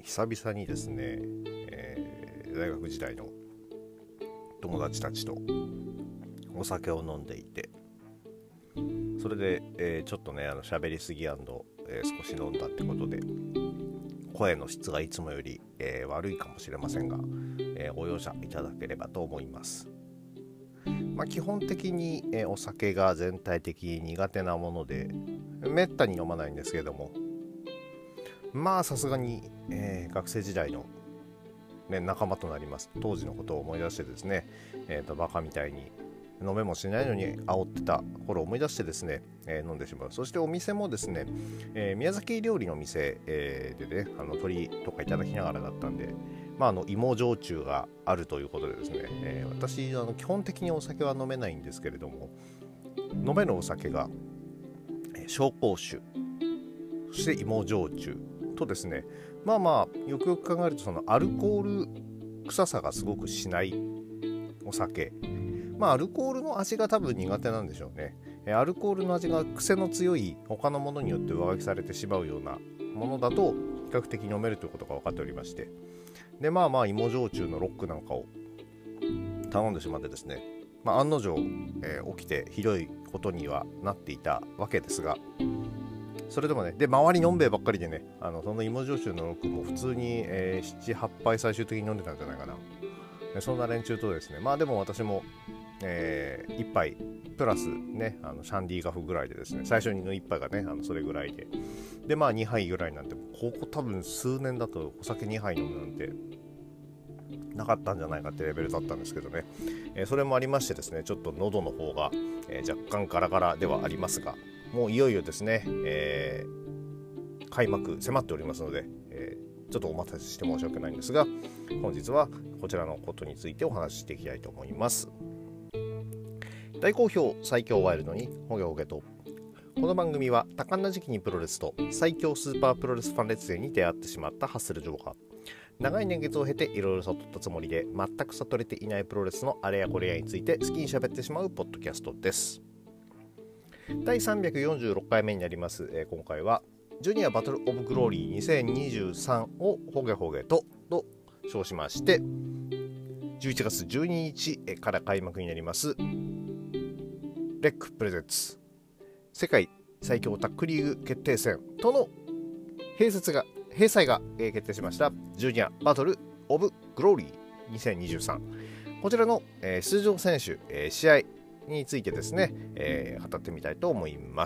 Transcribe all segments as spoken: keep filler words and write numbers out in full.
久々にですね、えー、大学時代の友達たちとお酒を飲んでいて、それで、えー、ちょっとねあの喋りすぎ&、えー、少し飲んだってことで声の質がいつもより、えー、悪いかもしれませんが、えー、ご容赦いただければと思います。まあ、基本的に、えー、お酒が全体的に苦手なものでめったに飲まないんですけれども、まあさすがに、えー、学生時代の、ね、仲間となります当時のことを思い出してですね、えー、とバカみたいに飲めもしないのに煽ってた頃を思い出してですね、えー、飲んでしまう。そしてお店もですね、えー、宮崎料理の店、えー、でねあの鶏とかいただきながらだったんで、まあ、あの芋焼酎があるということでですね、えー、私あの基本的にお酒は飲めないんですけれども、飲めるお酒が、えー、紹興酒、そして芋焼酎とですね、まあまあよくよく考えるとそのアルコール臭さがすごくしないお酒、まあアルコールの味が多分苦手なんでしょうね。アルコールの味が癖の強い他のものによって上書きされてしまうようなものだと比較的飲めるということが分かっておりまして、でまあまあ芋焼酎のロックなんかを頼んでしまってですね、まあ、案の定、えー、起きてひどいことにはなっていたわけですが、それでもね、で周りのんべえばっかりでね、あのその芋焼酎のロックも普通に、えー、なな、はっぱい最終的に飲んでたんじゃないかな。そんな連中とですね、まあでも私も、えー、いっぱいプラスね、あのシャンディガフぐらいでですね、最初のいっぱいがねあのそれぐらいで、でまあにはいぐらいなんて、ここ多分数年だとお酒にはい飲むなんてなかったんじゃないかってレベルだったんですけどね、えー、それもありましてですね、ちょっと喉の方が、えー、若干ガラガラではありますが、もういよいよですね、えー、開幕迫っておりますので、えー、ちょっとお待たせして申し訳ないんですが、本日はこちらのことについてお話ししていきたいと思います。大好評最強ワイルドにホゲホゲと。この番組は多感な時期にプロレスと最強スーパープロレスファン列勢に出会ってしまったハッスルジョーカー、長い年月を経ていろいろ悟ったつもりで全く悟れていないプロレスのあれやこれやについて好きに喋ってしまうポッドキャストです。だいさんびゃくよんじゅうろっかいめになります、えー、今回はジュニアバトルオブグローリーにせんにじゅうさんをホゲホゲとと称しまして、じゅういちがつじゅうににちから開幕になりますレックプレゼンツ世界最強タッグリーグ決定戦との併設が閉催が決定しましたジュニアバトルオブグローリーにせんにじゅうさん、こちらの出場選手、試合についてですね、えー、語ってみたいと思います。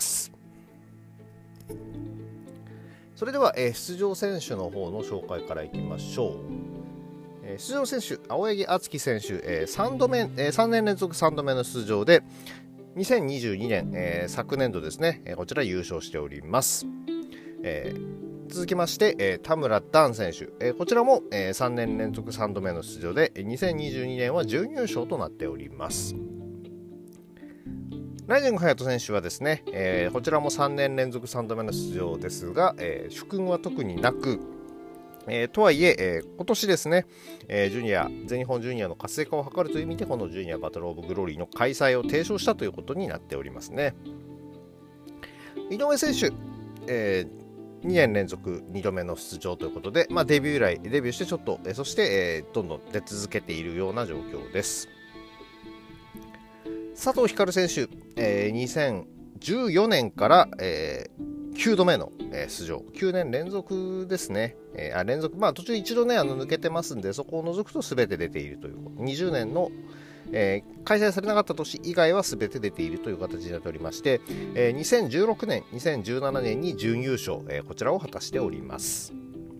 それでは、えー、出場選手の方の紹介からいきましょう。えー、出場選手、青柳敦樹選手、えー、さんどめ、えー、さんねん連続さんどめの出場でにせんにじゅうにねん、えー、昨年度ですね、えー、こちら優勝しております。えー、続きまして、えー、田村段選手、えー、こちらも、えー、さんねん連続さんどめの出場でにせんにじゅうにねんは準優勝となっております。ライジング隼人選手はですね、えー、こちらもさんねん連続さんどめの出場ですが、えー、主訓は特になく、えー、とはいええー、今年ですね、えー、ジュニア全日本ジュニアの活性化を図るという意味でこのジュニアバトルオブグローリーの開催を提唱したということになっておりますね。井上選手、えー、にねん連続にどめの出場ということで、まあ、デビュー以来デビューしてちょっと、えー、そして、えー、どんどん出続けているような状況です。佐藤光選手、えー、にせんじゅうよねんから、えー、きゅうどめの、えー、出場、きゅうねん連続ですね、えー、あ連続、まあ途中一度ねあの抜けてますんで、そこを除くと全て出ているという、にじゅうねんの、えー、開催されなかった年以外は全て出ているという形になっておりまして、えー、にせんじゅうろくねんにせんじゅうななねんに準優勝、えー、こちらを果たしております。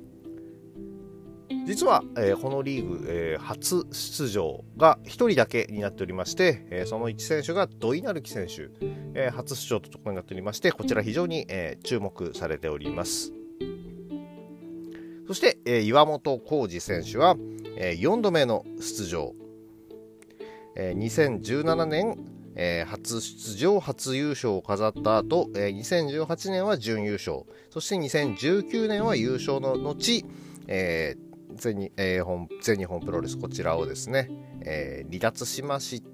実は、えー、このリーグ、えー、初出場がひとりだけになっておりまして、えー、そのいち選手が土井成樹選手、えー、初出場というところになっておりまして、こちら非常に、えー、注目されております。そして、えー、岩本浩二選手は、えー、よんどめの出場、えー、にせんじゅうななねん、えー、初出場初優勝を飾った後、えー、にせんじゅうはちねんは準優勝、そしてにせんじゅうきゅうねんは優勝の後、えー全日、えー、本全日本プロレスこちらをですね、えー、離脱しまして、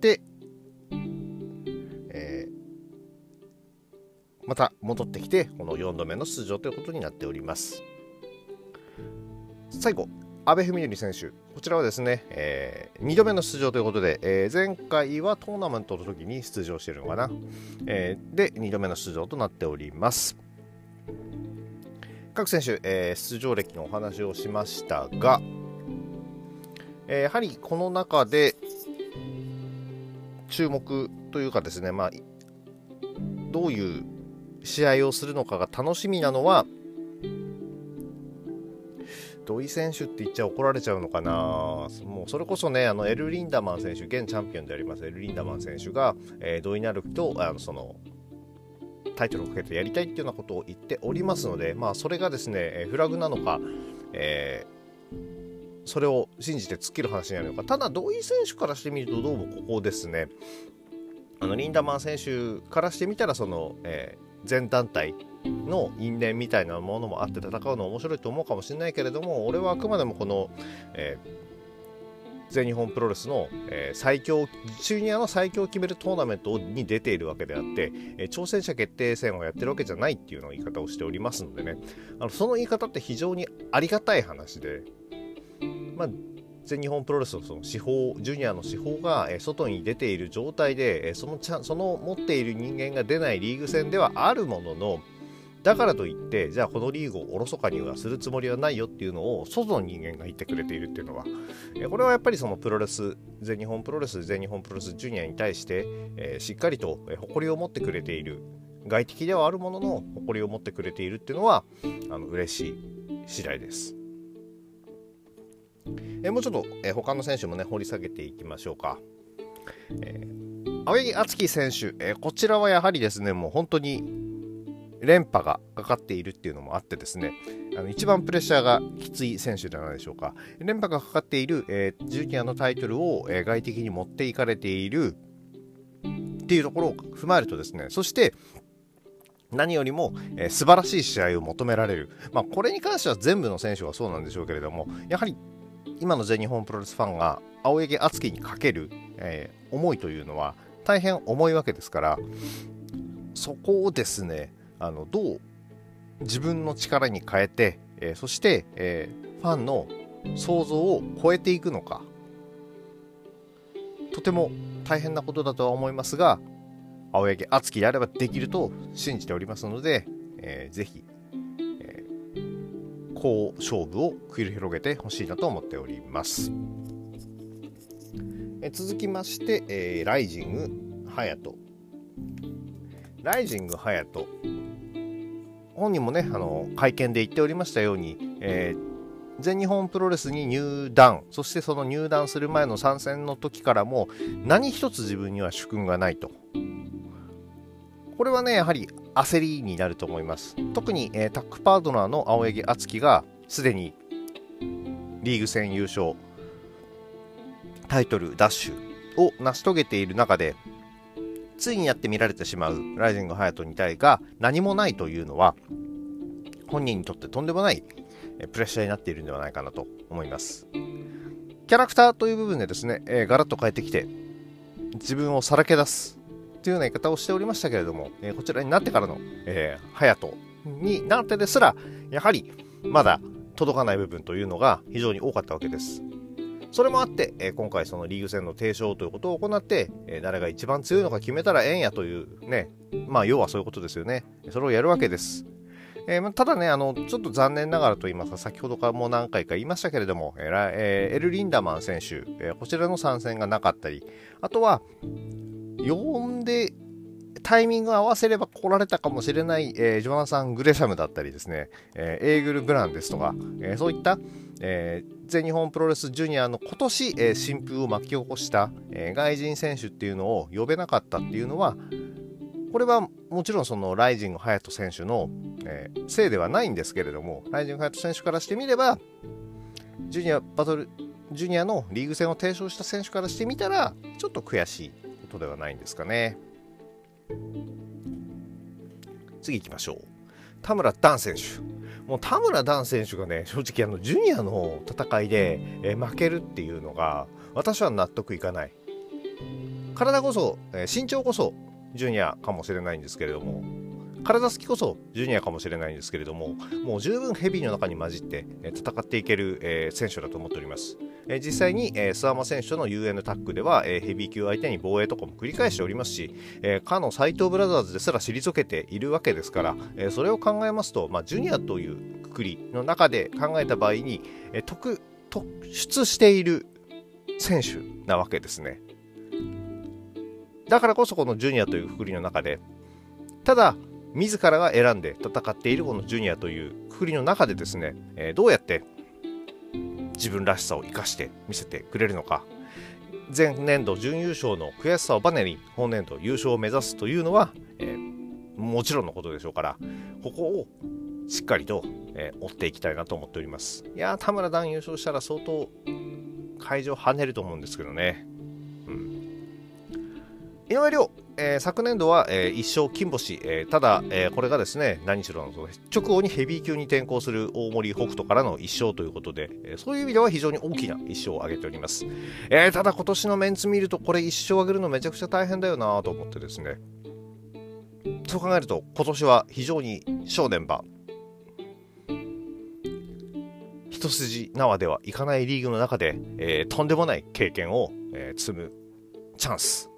えー、また戻ってきてこのよんどめの出場ということになっております。 最後阿部文則選手、こちらはですね、えー、にどめの出場ということで、えー、前回はトーナメントの時に出場しているのかな、えー、でにどめの出場となっております。各選手、えー、出場歴のお話をしましたが、えー、やはりこの中で注目というかですね、まあ、どういう試合をするのかが楽しみなのは、土井選手って言っちゃ怒られちゃうのかな、もうそれこそね、あのエル・リンダマン選手、現チャンピオンでありますエル・リンダマン選手が、えー、土井成樹とあのそのタイトルをかけてやりたいっていうようなことを言っておりますので、まあ、それがですねフラグなのか、えー、それを信じて突っ切る話になるのか。ただ土井選手からしてみるとどうもここですね、あのリンダマン選手からしてみたらその、えー、全団体の因縁みたいなものもあって戦うの面白いと思うかもしれないけれども、俺はあくまでもこの、えー、全日本プロレスの、えー、最強ジュニアの最強を決めるトーナメントに出ているわけであって、えー、挑戦者決定戦をやってるわけじゃないっていうのを言い方をしておりますのでね、あのその言い方って非常にありがたい話で、まあ全日本プロレスのその司法ジュニアの司法が、えー、外に出ている状態で、えー、そのちゃその持っている人間が出ないリーグ戦ではあるものの、だからといってじゃあこのリーグをおろそかにはするつもりはないよっていうのを外の人間が言ってくれているっていうのは、えー、これはやっぱりそのプロレス全日本プロレス全日本プロレスジュニアに対して、えー、しっかりと、えー、誇りを持ってくれている、外敵ではあるものの誇りを持ってくれているっていうのはあの嬉しい次第です。えー、もうちょっと、えー、他の選手もね掘り下げていきましょうか。えー、青柳敦樹選手、えー、こちらはやはりですねもう本当に連覇がかかっているっていうのもあってですね、あの一番プレッシャーがきつい選手ではないでしょうか。連覇がかかっている、えー、ジュニアのタイトルを、えー、外的に持っていかれているっていうところを踏まえるとですね、そして何よりも、えー、素晴らしい試合を求められる、まあ、これに関しては全部の選手はそうなんでしょうけれども、やはり今の全日本プロレスファンが青柳敦樹にかける、えー、思いというのは大変重いわけですから、そこをですねあのどう自分の力に変えて、えー、そして、えー、ファンの想像を超えていくのか、とても大変なことだとは思いますが、青柳敦樹であればできると信じておりますので、えー、ぜひ、えー、好勝負を繰り広げてほしいなと思っております。えー、続きまして、えー、ライジング隼人ライジング隼人本人もねあの会見で言っておりましたように、えー、全日本プロレスに入団、そしてその入団する前の参戦の時からも何一つ自分には主君がないと。これはねやはり焦りになると思います。特に、えー、タッグパートナーの青柳敦樹がすでにリーグ戦優勝、タイトルダッシュを成し遂げている中で、ついにやって見られてしまうライジング隼人に対が何もないというのは本人にとってとんでもないプレッシャーになっているんではないかなと思います。キャラクターという部分でですね、えー、ガラッと変えてきて自分をさらけ出すというような言い方をしておりましたけれども、えー、こちらになってからの、えー、隼人になってですらやはりまだ届かない部分というのが非常に多かったわけです。それもあって、えー、今回そのリーグ戦の提唱ということを行って、えー、誰が一番強いのか決めたらええんやというね、まあ要はそういうことですよね。それをやるわけです。えー、ただねあのちょっと残念ながらと言いますか、先ほどからもう何回か言いましたけれども、えーえー、エル・リンダマン選手、えー、こちらの参戦がなかったり、あとは呼んでタイミングを合わせれば来られたかもしれない、えー、ジョナサン・グレシャムだったりですね、えー、エーグル・ブランですとか、えー、そういった、えー、全日本プロレスジュニアの今年、えー、新風を巻き起こした、えー、外人選手っていうのを呼べなかったっていうのは、これはもちろんそのライジング隼人選手の、えー、せいではないんですけれども、ライジング隼人選手からしてみればジュニアバトルジュニアのリーグ戦を提唱した選手からしてみたらちょっと悔しいことではないんですかね。次行きましょう。田村段選手。もう田村段選手がね正直あのジュニアの戦いで、えー、負けるっていうのが私は納得いかない。体こそ、えー、身長こそジュニアかもしれないんですけれども、 体つきこそジュニアかもしれないんですけれども、もう十分ヘビーの中に混じって戦っていける、えー、選手だと思っております。えー、実際に、えー、諏訪間選手との ユーエヌ タッグでは、えー、ヘビー級相手に防衛とかも繰り返しておりますし、えー、かの斉藤ブラザーズですら退けているわけですから、えー、それを考えますと、まあ、ジュニアというくくりの中で考えた場合に、えー、特突出している選手なわけですね。だからこそこのジュニアというくくりの中で、ただ自らが選んで戦っているこのジュニアというくくりの中でですね、えー、どうやって自分らしさを生かして見せてくれるのか。前年度準優勝の悔しさをバネに本年度優勝を目指すというのは、えー、もちろんのことでしょうから、ここをしっかりと、えー、追っていきたいなと思っております。いやー、田村段優勝したら相当会場跳ねると思うんですけどね。うん、井上涼、えー、昨年度は、えー、いっ勝金星、えー、ただ、えー、これがですね、何しろの直後にヘビー級に転向する大森北斗からのいっ勝ということで、えー、そういう意味では非常に大きないっ勝を挙げております。えー、ただ今年のメンツ見るとこれいっ勝を挙げるのめちゃくちゃ大変だよなと思ってですね、そう考えると今年は非常に正念場、一筋縄ではいかないリーグの中で、えー、とんでもない経験を、えー、積むチャンス。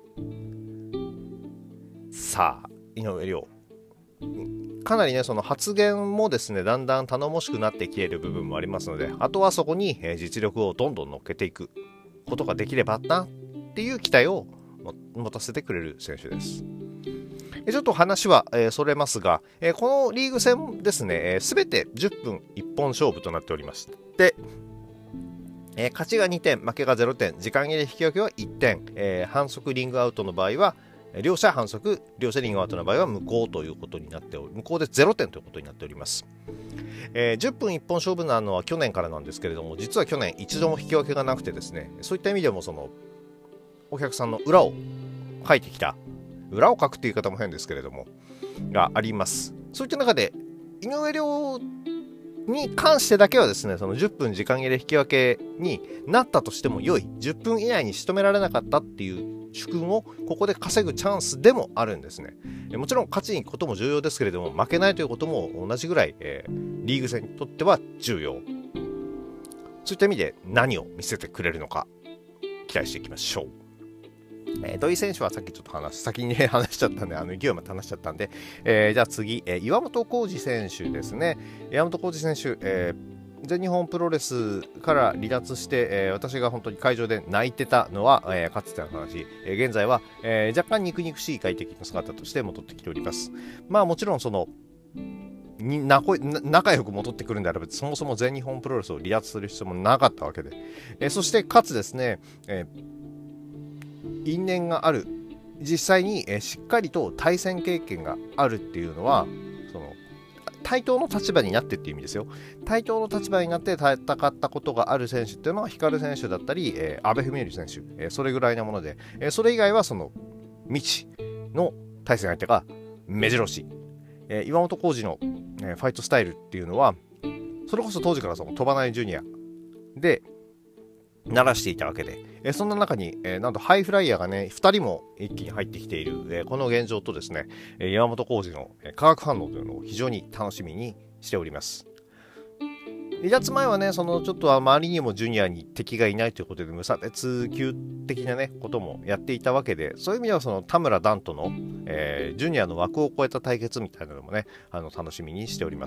さあ、井上涼、かなりね、その発言もですね、だんだん頼もしくなってきている部分もありますので、あとはそこに、えー、実力をどんどん乗っけていくことができればなっていう期待を持たせてくれる選手です。ちょっと話は、えー、それますが、えー、このリーグ戦ですね、すべ、えー、てじゅっぷん一本勝負となっておりまして、えー、勝ちがにてん、負けがゼロてん、時間切れ引き分けはいってん、えー、反則リングアウトの場合は、両者反則、両者リングアウトの場合は無効ということになっており、無効でゼロてんということになっております。えー、じゅっぷん一本勝負なのは去年からなんですけれども、実は去年一度も引き分けがなくてですね、そういった意味でもそのお客さんの裏を書いてきた、裏を書くという言い方も変ですけれどもがあります。そういった中で井上涼に関してだけはですね、そのじゅっぷん時間切れ引き分けになったとしても良い、じゅっぷん以内に仕留められなかったっていう主君をここで稼ぐチャンスでもあるんですね。もちろん勝ちに行くことも重要ですけれども、負けないということも同じぐらい、えー、リーグ戦にとっては重要。そういった意味で何を見せてくれるのか期待していきましょう。えー、土井選手はさっきちょっと話先に、ね、話しちゃったんで、あの勢いまで話しちゃったんで、えー、じゃあ次、えー、岩本浩二選手ですね。岩本浩二選手、えー、全日本プロレスから離脱して、えー、私が本当に会場で泣いてたのは、えー、かつての話、えー、現在は、えー、若干肉々しい快適な姿として戻ってきております。まあもちろんそのになこ仲良く戻ってくるんであれば、そもそも全日本プロレスを離脱する必要もなかったわけで、えー、そしてかつですね、えー因縁がある、実際に、えー、しっかりと対戦経験があるっていうのは、その対等の立場になってっていう意味ですよ。対等の立場になって戦ったことがある選手っていうのは光選手だったり、えー、阿部文則選手、えー、それぐらいのもので、えー、それ以外はその未知の対戦相手が目白押し、えー、岩本浩二の、えー、ファイトスタイルっていうのはそれこそ当時からその飛ばないジュニアで鳴らしていたわけで、えー、そんな中に、えー、なんとハイフライヤーがねふたりも一気に入ってきている、えー、この現状とですね、えー、岩本浩二の、えー、化学反応というのを非常に楽しみにしております。離脱前はね、そのちょっと周りにもジュニアに敵がいないということで無差別級的なねこともやっていたわけで、そういう意味ではその田村段との、えー、ジュニアの枠を超えた対決みたいなのもね、あの楽しみにしております。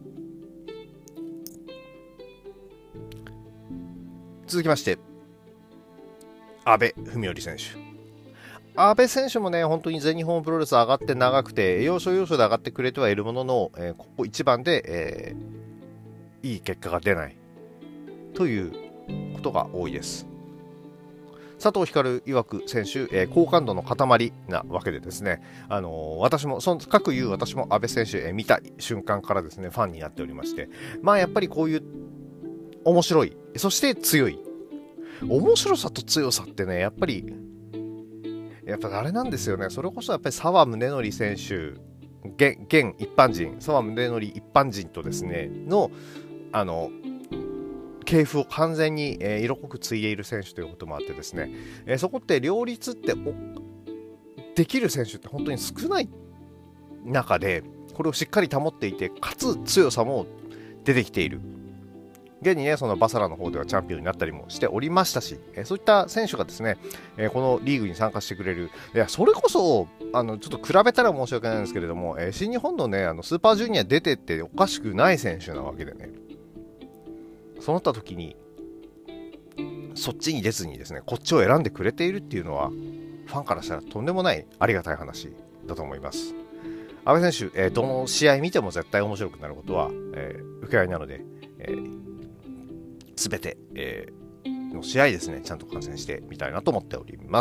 続きまして阿部文則選手。阿部選手もね、本当に全日本プロレス上がって長くて、要所要所で上がってくれてはいるものの、えー、ここ一番で、えー、いい結果が出ないということが多いです。佐藤光曰く選手、えー、好感度の塊なわけでですね、あのー、私も、その各言う私も阿部選手、えー、見た瞬間からですね、ファンになっておりまして、まあやっぱりこういう面白い、そして強い。面白さと強さってね、やっぱり、やっぱあれなんですよね。それこそやっぱり澤宗則選手、現, 現一般人、澤宗則一般人とですね、の、あの、系譜を完全に、えー、色濃く継いでいる選手ということもあってですね、えー、そこって両立ってできる選手って本当に少ない中でこれをしっかり保っていて、かつ強さも出てきている。現にね、そのバサラの方ではチャンピオンになったりもしておりましたし、えー、そういった選手がですね、えー、このリーグに参加してくれる。いや、それこそあのちょっと比べたら申し訳ないんですけれども、えー、新日本のね、あのスーパージュニア出てっておかしくない選手なわけでね、そうなった時にそっちに出ずにですね、こっちを選んでくれているっていうのは、ファンからしたらとんでもないありがたい話だと思います。阿部選手、えー、どの試合見ても絶対面白くなることは、えー、受け合いなので、えー、全て、えー、の試合ですね、ちゃんと観戦してみたいなと思っております。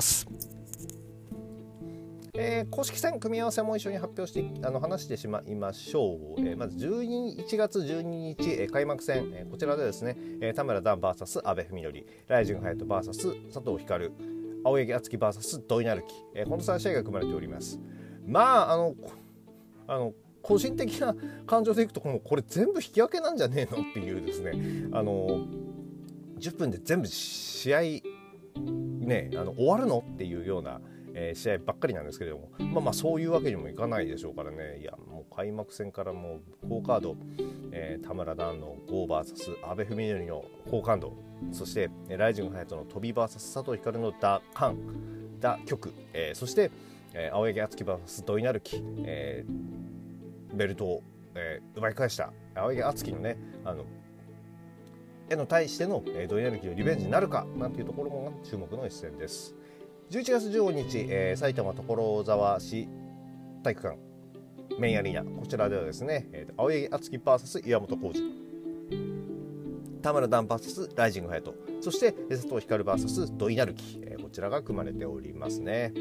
えー、公式戦組み合わせも一緒に発表してあの話してしまいましょう。えー、まずいちがつじゅうににち、えー、開幕戦、えー、こちらでですね、えー、田村ダン ブイエス 阿部文則、ライジング隼人 ブイエス 佐藤光、青柳敦樹 ブイエス 土井成樹、えー、このさん試合が組まれております。まああのあの個人的な感情でいくと、もうこれ全部引き分けなんじゃねえのっていうですね、あのじゅっぷんで全部試合ね、あの終わるのっていうような、えー、試合ばっかりなんですけれども、まあまあそういうわけにもいかないでしょうからね。いや、もう開幕戦からもう好カード、えー、田村ダンのゴー ブイエス 阿部文則の好感度、そしてライジング隼人の飛び ブイエス 佐藤光の打感打曲、えー、そして、えー、青柳敦樹 ブイエス 土井成樹、えー、ベルトを、えー、奪い返した青柳敦樹のね、あのへの対しての、えー、土井成樹のリベンジになるかなんていうところも注目の一戦です。じゅういちがつじゅうごにち、えー、埼玉所沢市体育館メインアリーナ、こちらではですね、えー、青柳敦樹 ブイエス 岩本浩二、田村ダン ブイエス ライジング隼人、そして佐藤光 ブイエス 土井成樹、えー、こちらが組まれておりますね。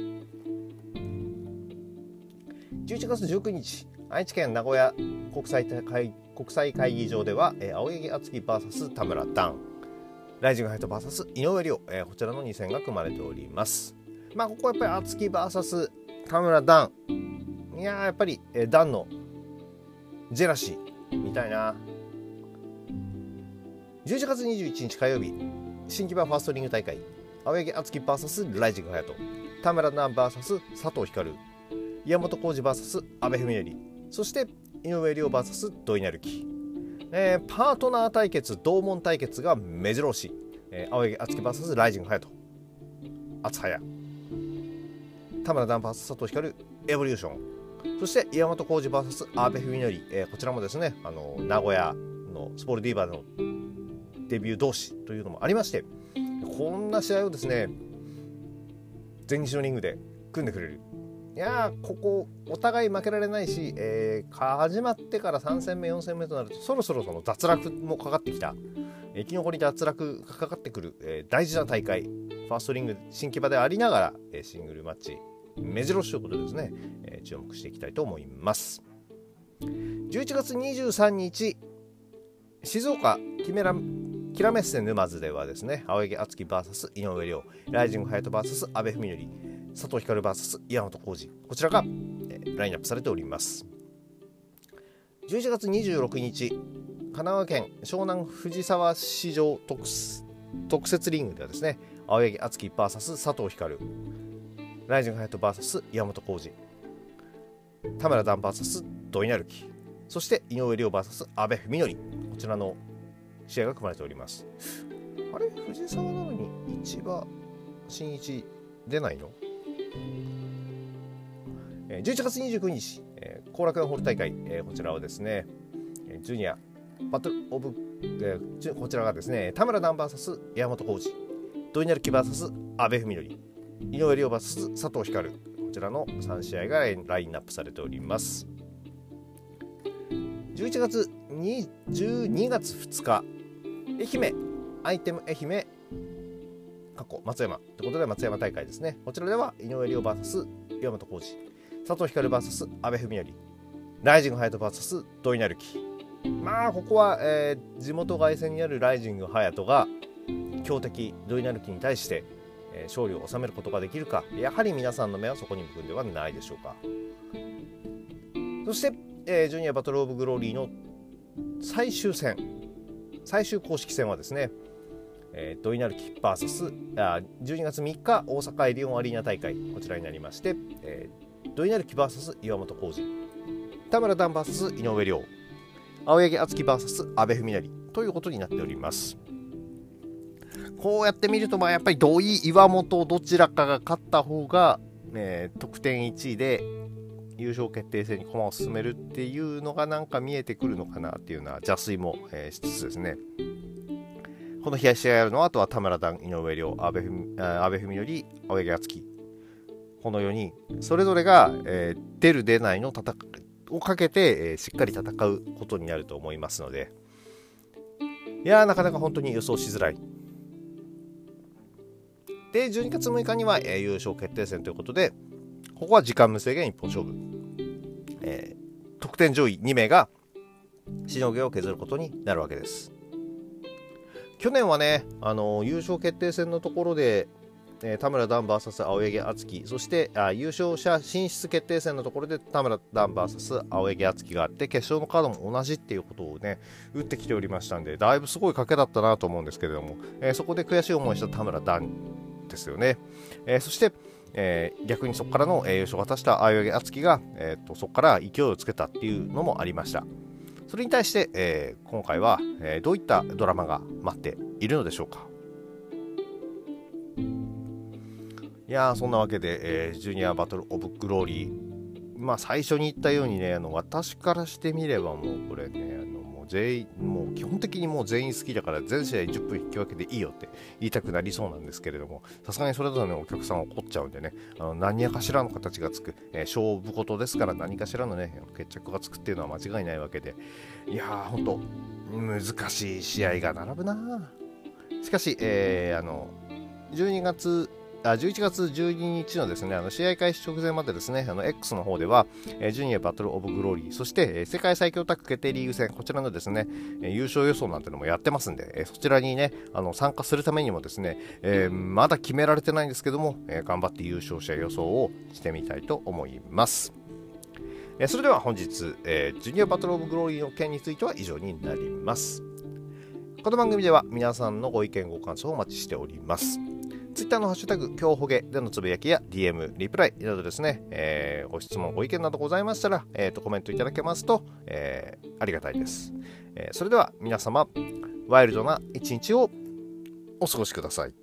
じゅういちがつじゅうくにち、愛知県名古屋国際会国際会議場では、えー、青柳敦樹 ブイエス 田村ダン、ライジング隼人 ブイエス 井上涼、えー、こちらのに戦が組まれております。まあここはやっぱり敦樹 ブイエス 田村ダン、いやーやっぱり、えー、ダンのジェラシーみたいな。じゅういちがつにじゅういちにち火曜日、新木場ファーストリング大会、青柳敦樹 ブイエス ライジング隼人、田村ダン ブイエス 佐藤光、岩本浩二 ブイエス 阿部文則、そして井上涼 ブイエス 土井成樹、えー、パートナー対決、同門対決が目白押し、えー、青柳敦樹 ブイエス ライジング隼人、敦早、田村ダン ブイエス 佐藤光エボリューション、そして岩本浩二 ブイエス 阿部文則、えー、こちらもですね、あの名古屋のスポールディーバーのデビュー同士というのもありまして、こんな試合をですね全日のリングで組んでくれる。いやー、ここお互い負けられないし、えー、始まってからさん戦目よん戦目となると、そろそろその脱落もかかってきた、生き残り脱落がかかってくる、えー、大事な大会、ファーストリング新木場でありながら、えー、シングルマッチ目白押しということでですね、えー、注目していきたいと思います。じゅういちがつにじゅうさんにち、静岡キメラキラメッセ沼津ではですね、青柳敦樹 ブイエス 井上涼、ライジング隼人 ブイエス 阿部文則、佐藤光 ブイエス 岩本浩二、こちらが、えー、ラインナップされております。じゅういちがつにじゅうろくにち、神奈川県湘南藤沢市場 特, 特設リングではですね、青柳敦樹 ブイエス 佐藤光、ライジング隼人 ブイエス 岩本浩二、田村ダン ブイエス 土井成樹、そして井上涼 ブイエス 阿部文則、こちらの試合が組まれております。あれ、藤沢なのに市場新一出ないの？じゅういちがつにじゅうくにち、後楽園ホール大会、こちらはですね、ジュニアバトルオブ、こちらがですね、田村ダン ブイエス 山本浩二、土井成樹 ブイエス 阿部文則、井上涼 ブイエス 佐藤光、こちらのさん試合がラインナップされております。じゅういちがつじゅうにがつふつか、愛媛アイテム愛媛過去松山ということで、松山大会ですね。こちらでは井上涼 ブイエス 岩本浩二、佐藤光 ブイエス 阿部文則、ライジング隼人 ブイエス 土井成樹。まあここは、えー、地元凱旋にあるライジング隼人が強敵土井成樹に対して、えー、勝利を収めることができるか、やはり皆さんの目はそこに向くんではないでしょうか。そして、えー、ジュニアバトルオブグローリーの最終戦、最終公式戦はですね、えー、土井成樹 ブイエス あじゅうにがつみっか大阪エディオンアリーナ大会、こちらになりまして、えー、土井成樹 ブイエス 岩本浩二、 田村段 ブイエス 井上涼、青柳敦樹 ブイエス 阿部文則ということになっております。こうやって見ると、まあやっぱり土井、岩本どちらかが勝った方が、えー、得点いちいで優勝決定戦に駒を進めるっていうのがなんか見えてくるのかなっていうような邪推も、えー、しつつですね、この試合試合やるのは、あとは田村段、井上涼、阿部文則、青柳敦樹、このよにんそれぞれが、えー、出る出ないの戦いをかけて、えー、しっかり戦うことになると思いますので、いやーなかなか本当に予想しづらい。でじゅうにがつむいかには、えー、優勝決定戦ということで、ここは時間無制限一本勝負、えー、得点上位にめいがしのぎを削ることになるわけです。去年はね、あのー、優勝決定戦のところで、えー、田村段 ブイエス 青柳敦樹、そしてあ優勝者進出決定戦のところで田村段 ブイエス 青柳敦樹があって、決勝のカードも同じっていうことをね打ってきておりましたんで、だいぶすごい賭けだったなと思うんですけれども、えー、そこで悔しい思いした田村段ですよね。えー、そして、えー、逆にそこからの、えー、優勝を果たした青柳敦樹が、えー、とそこから勢いをつけたっていうのもありました。それに対して、えー、今回は、えー、どういったドラマが待っているのでしょうか。いやーそんなわけで、えー、ジュニアバトルオブグローリー、まあ最初に言ったようにね、あの私からしてみればもうこれね、あのもう全員もう基本的にもう全員好きだから全試合じゅっぷん引き分けでいいよって言いたくなりそうなんですけれども、さすがにそれだとねお客さん怒っちゃうんでね、あの何かしらの形がつく、えー、勝負事ですから何かしらのね決着がつくっていうのは間違いないわけで、いやーほんと難しい試合が並ぶな。しかし、えー、あのじゅうにがつあじゅういちがつじゅうににちのですね、あの試合開始直前までですね、あの X の方では、えー、ジュニアバトルオブグローリー、そして、えー、世界最強タッグ決定リーグ戦、こちらのですね、えー、優勝予想なんてのもやってますんで、えー、そちらにね、あの参加するためにもですね、えー、まだ決められてないんですけども、えー、頑張って優勝者予想をしてみたいと思います。えー、それでは本日、えー、ジュニアバトルオブグローリーの件については以上になります。この番組では皆さんのご意見ご感想をお待ちしております。ツイッターのハッシュタグ今日ほげでのつぶやきや ディーエム、リプライなどですね、えー、ご質問ご意見などございましたら、えー、とコメントいただけますと、えー、ありがたいです、えー、それでは皆様ワイルドな一日をお過ごしください。